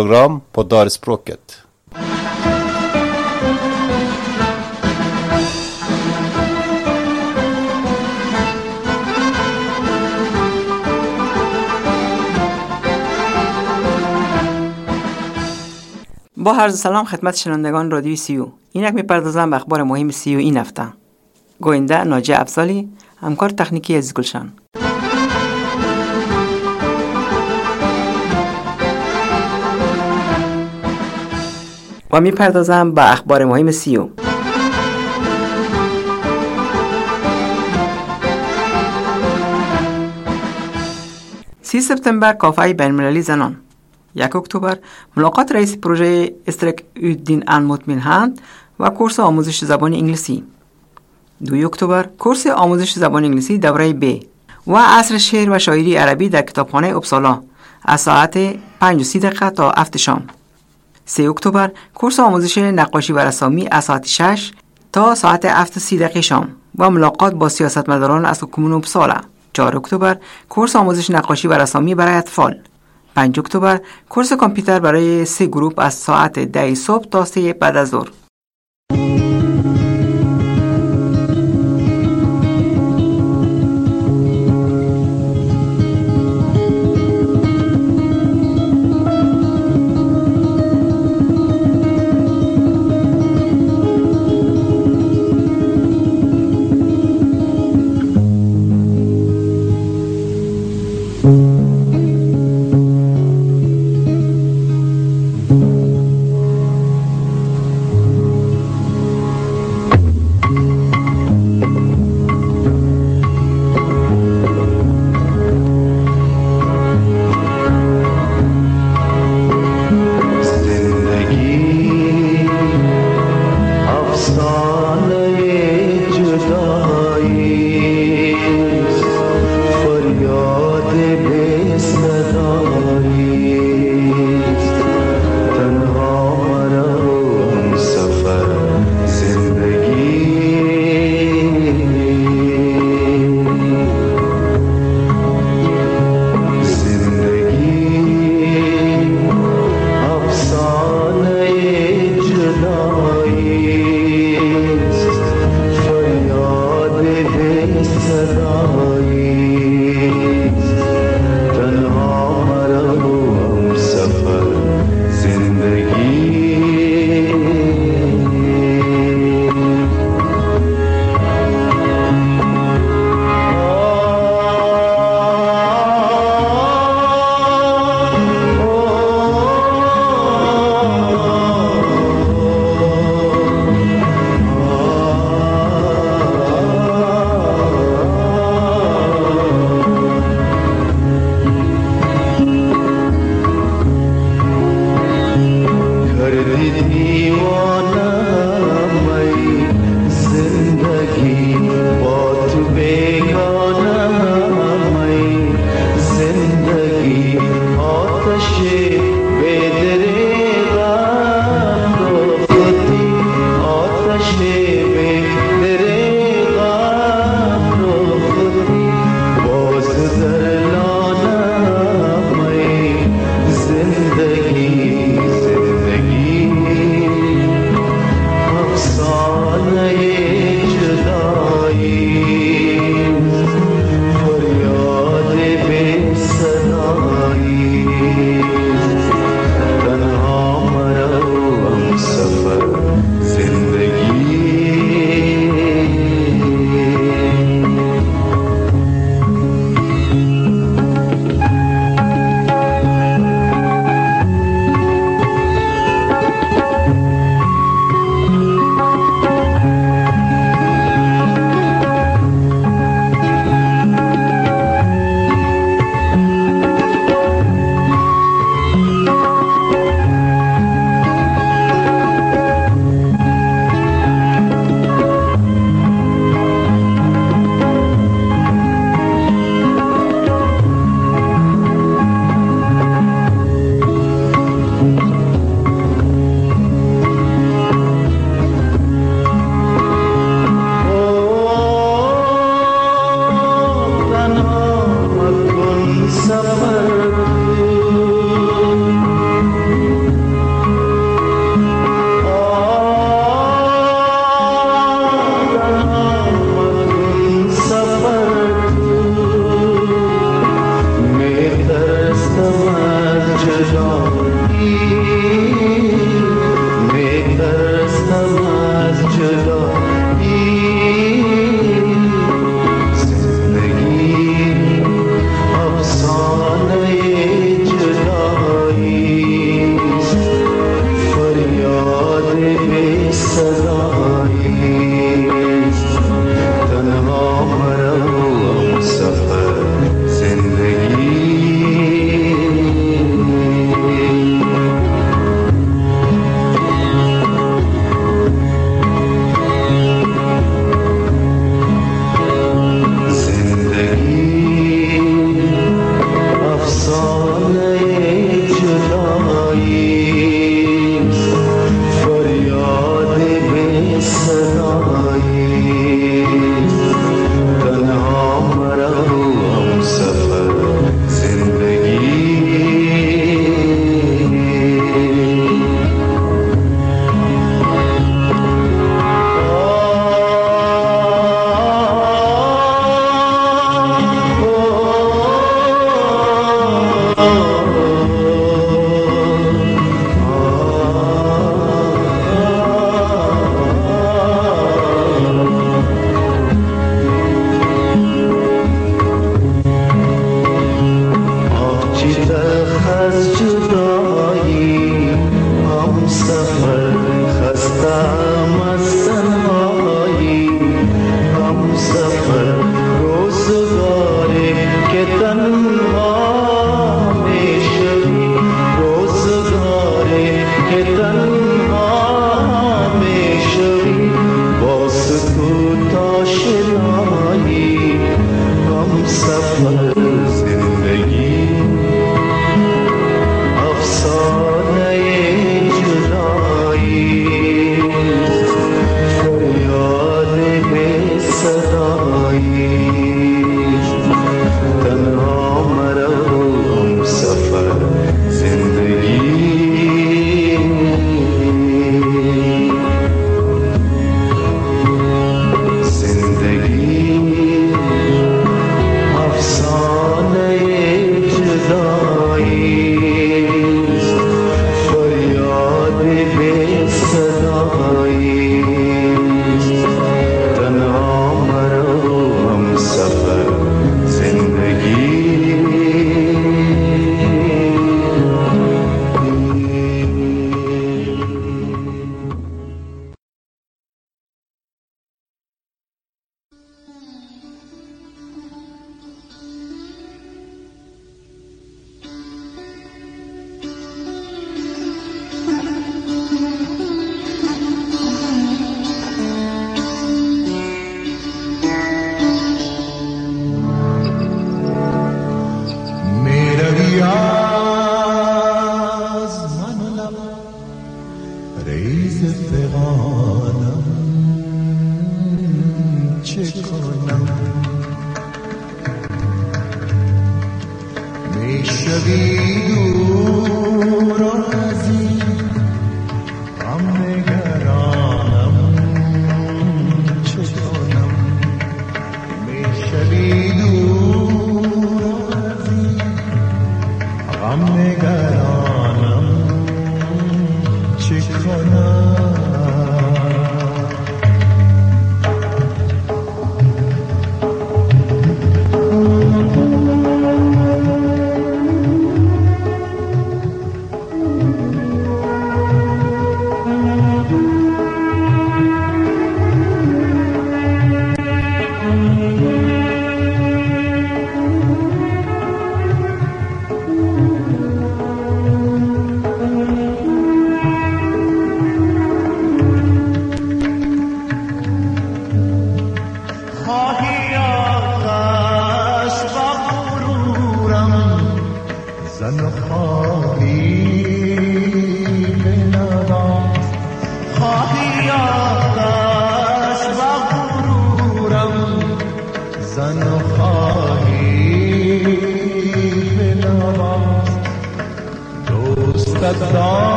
program Poddarspråket. با عرض سلام خدمت شنوندگان رادیوی سیو. اینک میپردازم به اخبار مهم سیو این هفته. گوینده ناجی افضالی، همکار تکنیکی عزیز گلشن. و میپردازم به اخبار مهم سیو. 30 سپتامبر کافه بین‌المللی زنان. 1 اکتبر ملاقات رئیس پروژه استرک الدین المطمئن و کورس آموزش زبان انگلیسی. 2 اکتبر کورس آموزش زبان انگلیسی دوره B و عصر شعر و شاعری عربی در کتابخانه اپسالا از ساعت 5:30 تا 7 شام. 3 اکتبر کورس آموزش نقاشی و رسامی از ساعت 6 تا ساعت 7:30 شام و ملاقات با سیاستمداران از کمون اپسالا. 4 اکتبر کورس آموزش نقاشی و رسامی برای اطفال. 5 اکتبر کورس کامپیوتر برای 3 گروپ از ساعت 10 صبح تا 3 بعد از ظهر.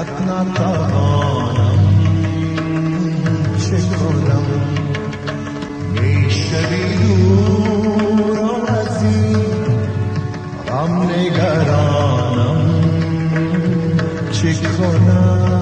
کت نتوانم چه کنم میشوی دور و از این غم نگرانم چه کنم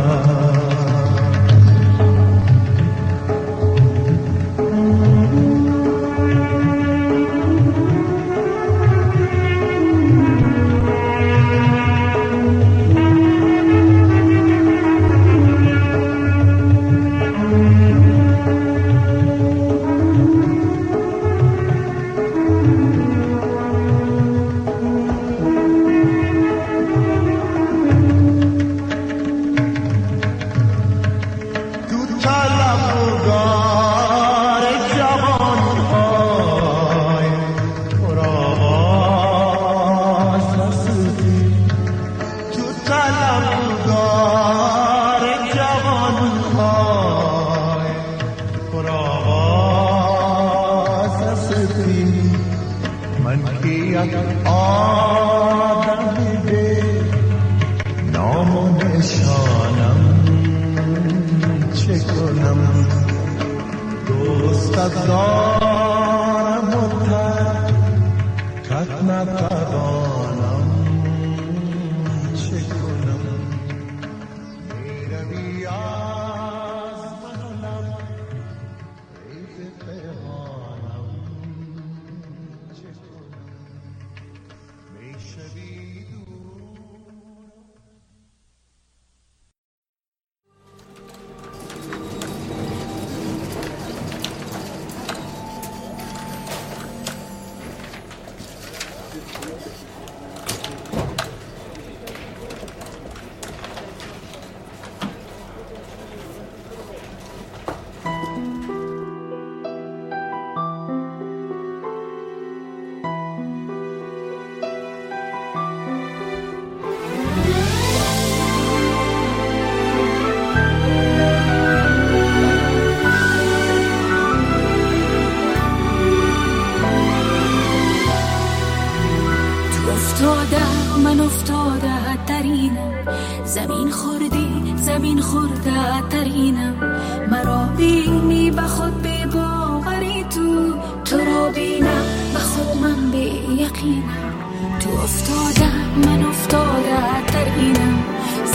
من افتاده ترینم زمین خورده ترینم مرا بینی به خود بی باوری تو را بینم به خود من بی یقینم تو افتاده من افتاده ترینم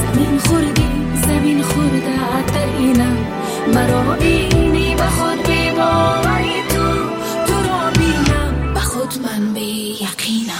زمین خورده ترینم مرا بینی به خود بی باوری تو را بینم به خود من بی یقینم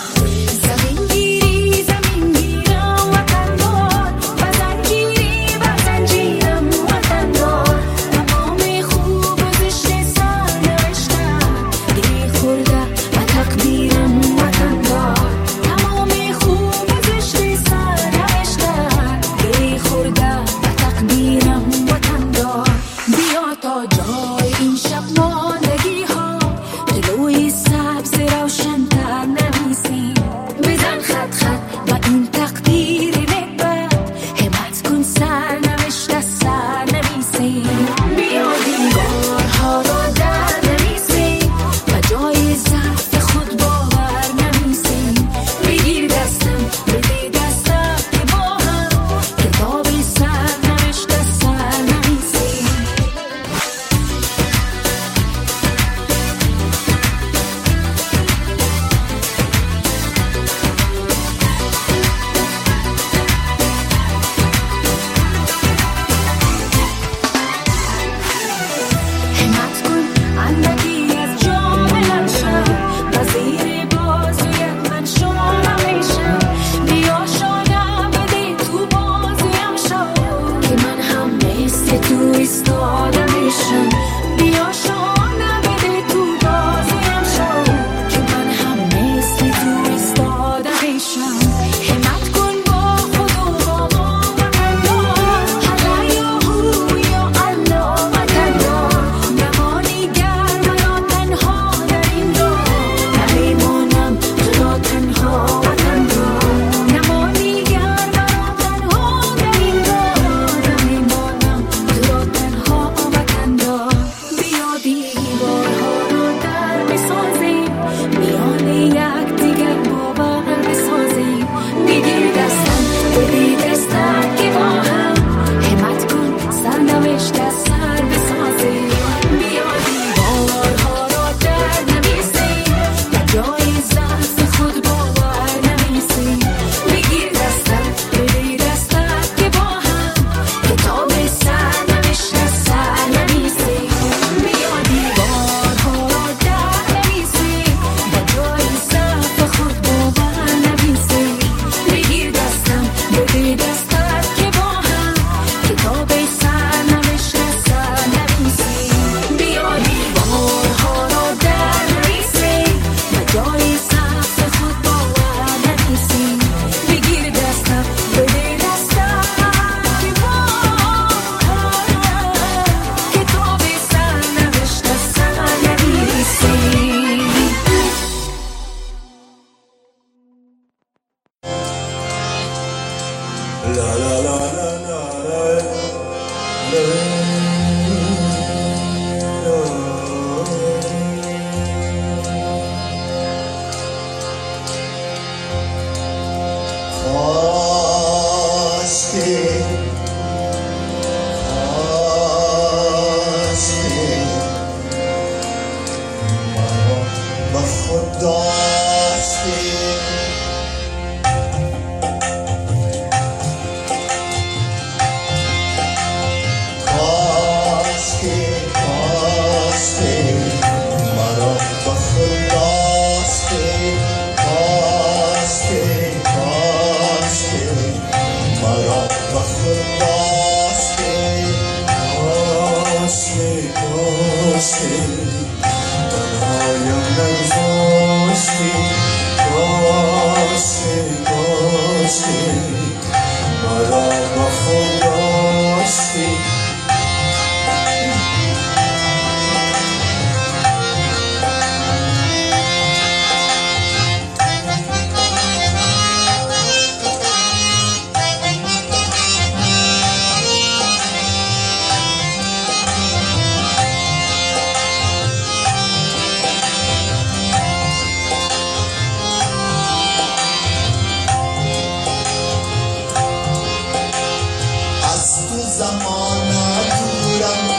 زمانه دورم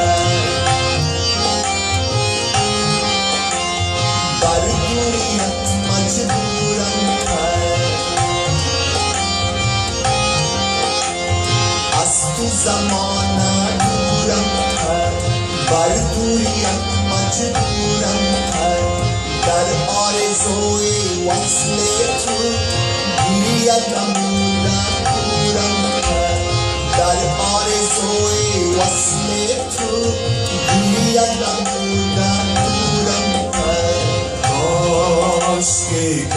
بر دوریت مجبورم از تو زمانه دورم بر دوریت مجبورم در آرزوی وصل تو گریدم دورم در آرزوی وصل تو گریدم دورم کاشکی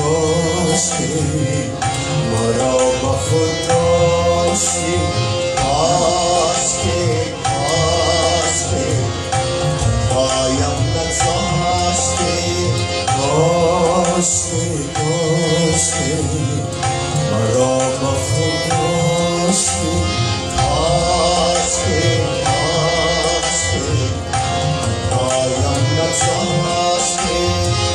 مرا با خود داشتی کاشکی پایم نگذاشتی کاشکی مرا با خود داشتی کاشکی پایم نگذاشتی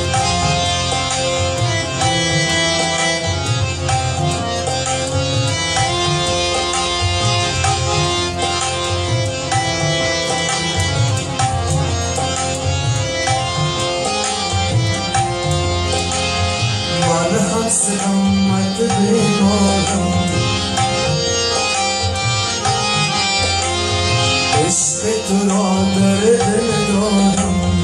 سلامت بیمارم عشق تو را در دل دارم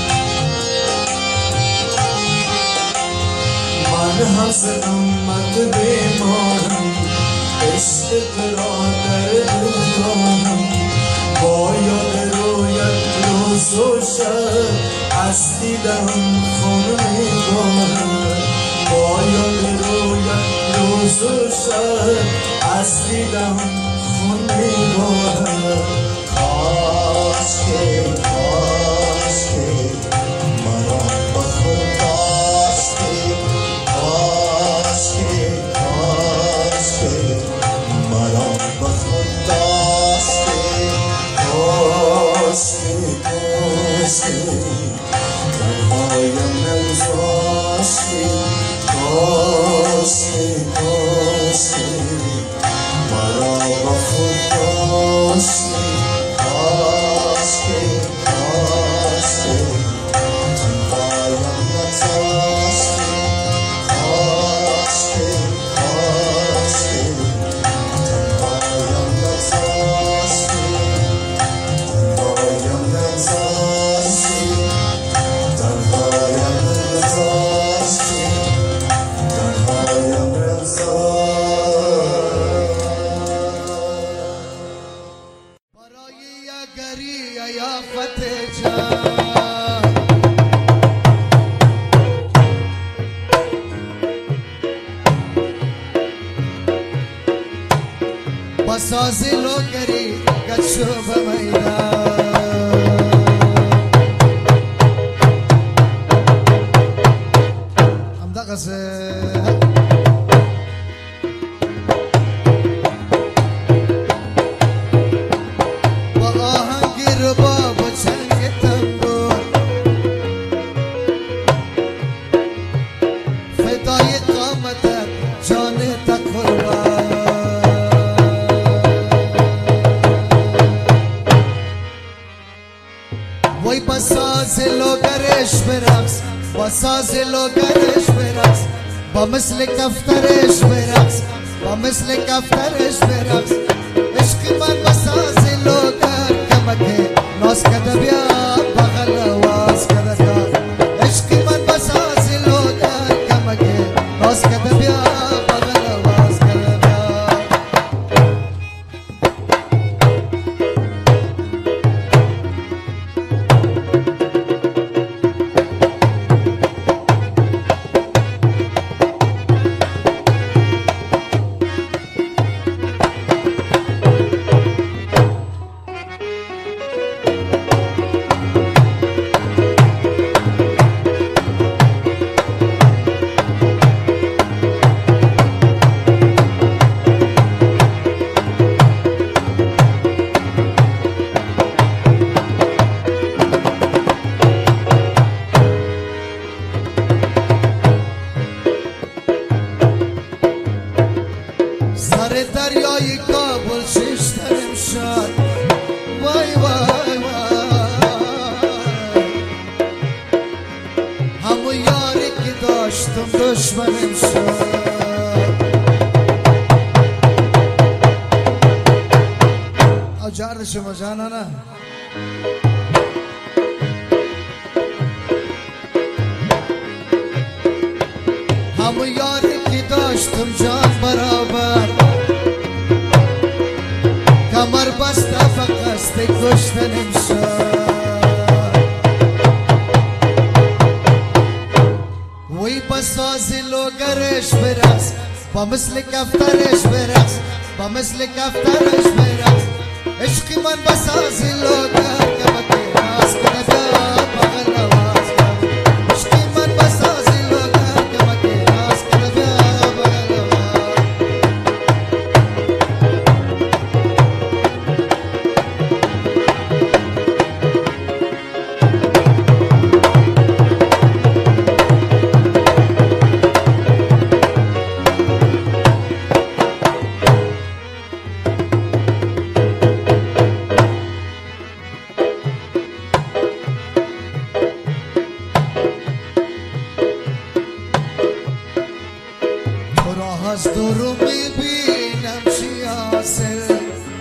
من هم سلامت بیمارم عشق تو را در دل دارم با یاد رویت روز و شب از دیدم خون میبارم با یاد رویت روز و شب از دیدم خون میبارم کاشکی مرا با خود داشتی کاشکی مرا با خود داشتی کاشکی تنهایم نگذاشتی کاشکی مرا با خود داشتی کاشکی تنهایم نگذاشتی کاشکی تنهایم نگذاشتی بساز لوگری گشو بمیدان همدقسه با آهنگی رباب و چنگ تنگور فدای قامتت جانت قربان وای بساز لوگرش برقص بساز لوگرش برقص با مثل کفترش برقص با مثل کفترش برقص عشق من بساز لوگر کمکه ناز کده بیا بغل واز کده بیا عشق من بساز لوگر کمکه ناز کده بیا بغل واز کده بیا دشمنم شد جرد شما جانانه همو یاری که داشتم جان برابر کمر بسته فقست کشتنم شد وی بساز لوگرش برس با مثل کفترش برس با مثل کفترش برس عشقی من بساز لوگر که مکراس کنه بیا بغل نواز عشقی من بساز لوگر که مکراس کنه بیا بغل نواز از دورو میبینم چی حاصل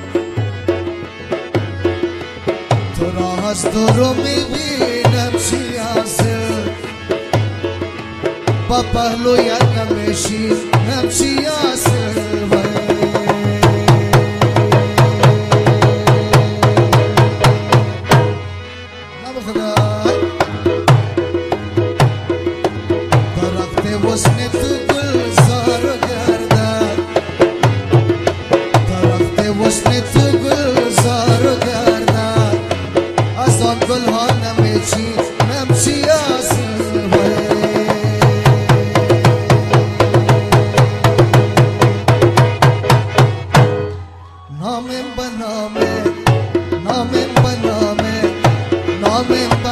تو را از دورو میبینم چی حاصل با پهلویت نمیشی نمچی حاصل درخت وسن تو گلزار وشن تو گلزار گردن از آن گل ها نمیچی نمچی آسل نامم بنامه نامم بنامه نامم